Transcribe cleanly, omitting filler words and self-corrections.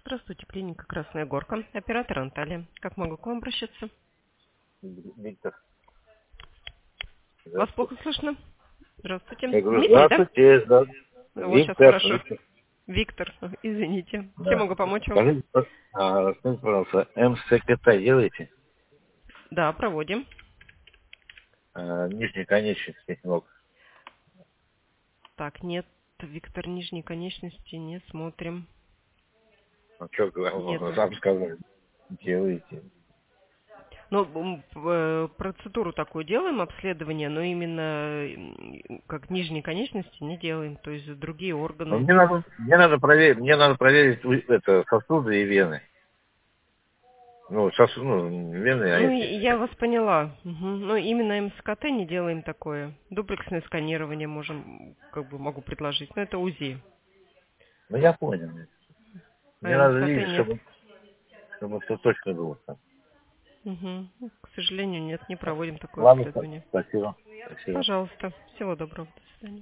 Здравствуйте, клиника «Красная Горка». Оператор Анталия. Как могу к вам обращаться? Виктор. Вас Здравствуйте. плохо слышно? Здравствуйте. Я говорю, Дмитрий, да? здравствуйте, да. Вот сейчас Виктор. хорошо. Виктор, извините. Чем Да. могу помочь вам? Скажите, скажите, пожалуйста, МСКТ делаете? Да, проводим. Нижней конечности ног. Так, нет, Виктор, нижней конечности не смотрим. Ну, что, Нету. сам сказал, делаете. Ну, процедуру такую делаем, обследование, но именно как нижней конечности не делаем, то есть другие Но органы. мне надо проверить это, сосуды и вены. Вены, а Ну, эти. я вас поняла. Мгм. Но именно МСКТ не делаем такое. Дуплексное сканирование можем, могу предложить. Но это УЗИ. Ну, я понял. Мне А надо МСКТ видеть, нет. чтобы все точно было. Мгм. Ну, к сожалению, нет, не проводим такое Ладно, обследование. спасибо. Спасибо. Пожалуйста. Всего доброго. До свидания.